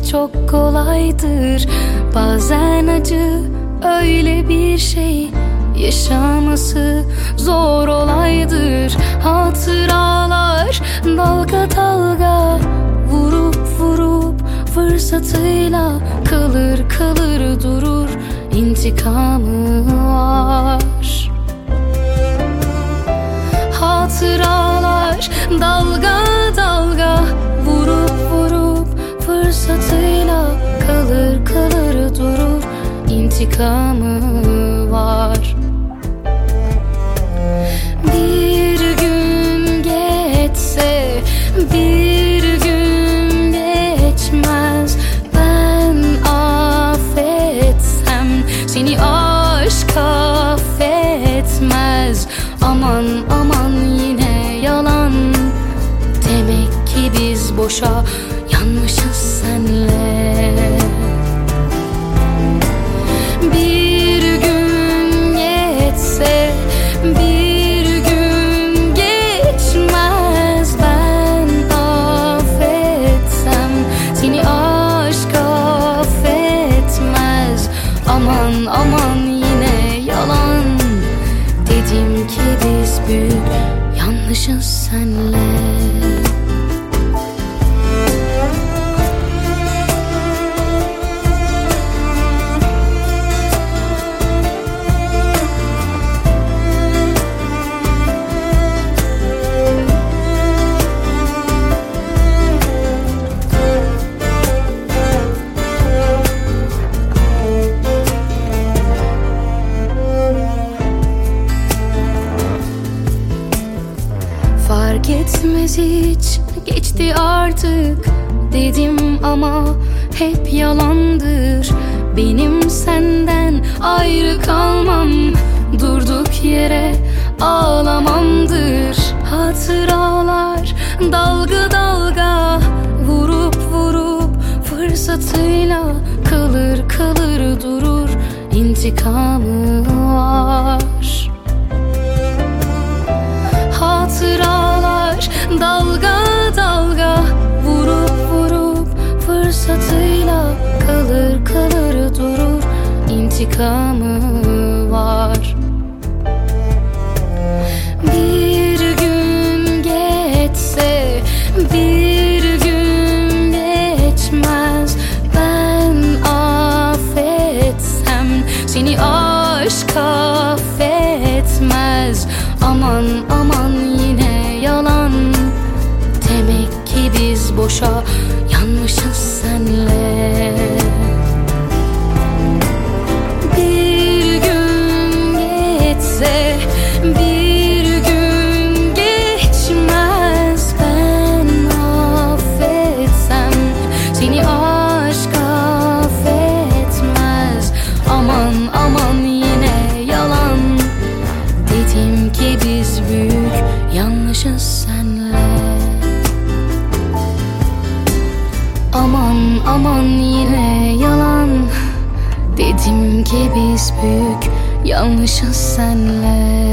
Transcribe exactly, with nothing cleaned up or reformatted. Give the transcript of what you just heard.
çok kolaydır. Bazen acı öyle bir şey, yaşaması zor olaydır. Hatıralar dalga dalga, vurup vurup fırsatıyla kalır kalır durur. İntikamı var. Hatıralar dalga dalga, vurup vurup fırsatıyla kalır kalır durur. İntikamı var. Bir gün geçse, bir gün geçmez, ben affetsem seni aşk affetmez. Aman aman yine yalan, demek ki biz boşa yanmışız senle. Bir gün geçse, bir gün geçmez, ben affetsem seni aşk affetmez. Aman aman yine yalan, dedim ki biz büyük yanlışız senle. Fark etmez hiç, geçti artık dedim ama hep yalandır. Benim senden ayrı kalmam, durduk yere ağlamamdır. Hatıralar dalga dalga, vurup vurup fırsatıyla kalır kalır durur. İntikamı var. Hatıralar dalga dalga, vurup vurup fırsatıyla kalır kalır durur. İntikamı var. Bir gün geçse, bir gün geçmez, ben affetsem seni aşk affetmez. Aman aman yine yalan, demek ki biz boşa yanmışız senle. Bir gün geçse, bir gün geçmez, ben affetsem seni aşk affetmez. Aman aman yine yalan, dedim ki biz büyük yanlışız senle. Aman aman yine yalan, dedim ki biz büyük yanlışız senle.